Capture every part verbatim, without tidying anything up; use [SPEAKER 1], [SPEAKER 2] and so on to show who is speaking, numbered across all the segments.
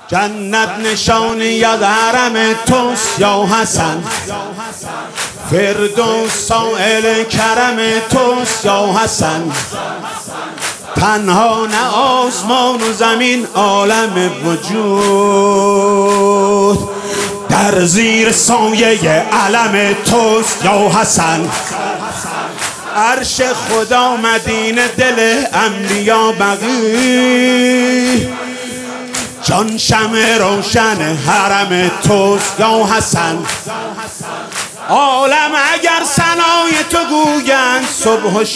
[SPEAKER 1] جنت نشانی یاد حرم توست یا حسن، فردوس سائل کرم توست یا حسن. تنها نه آسمان و زمین عالم وجود در زیر سایه علم توست یا حسن. عرش خدا مدینه دل انبیا بقی، جان شمع روشن حرم توست یا حسن. عالم اگر ثنای تو گویند صبح و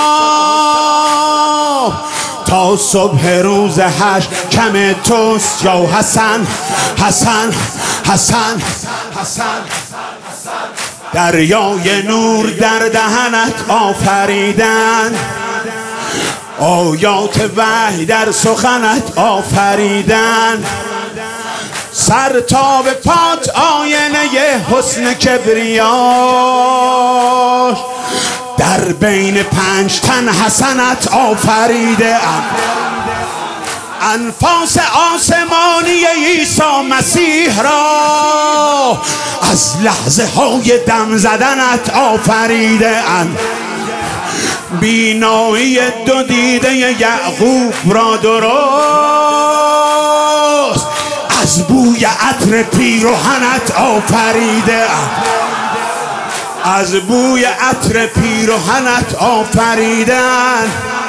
[SPEAKER 1] شام، تا صبح روز حشر کم توست یا حسن. حسن حسن حسن دریای نور در دهنت آفریدن، آیات وحی در سخنت آفریدن. سر تا به پات آینه حسن کبریاش، در بین پنج تن حسنت آفریده ام. انفاس آسمانی عیسی مسیح را از لحظه های دم زدنت آفریده ام. بینایی دو دیده یعقوب را درست از بوی عطر پیرهنت آفریده ام. از بوی عطر پیرهنت آفریدن.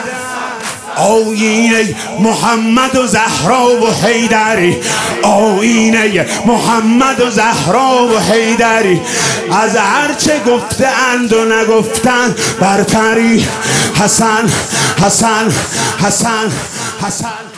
[SPEAKER 1] آیینه محمد و زهرا و حیدری، آیینه محمد و زهرا و حیدری، از هرچه گفته اند و نگفتن برتری. حسن حسن حسن حسن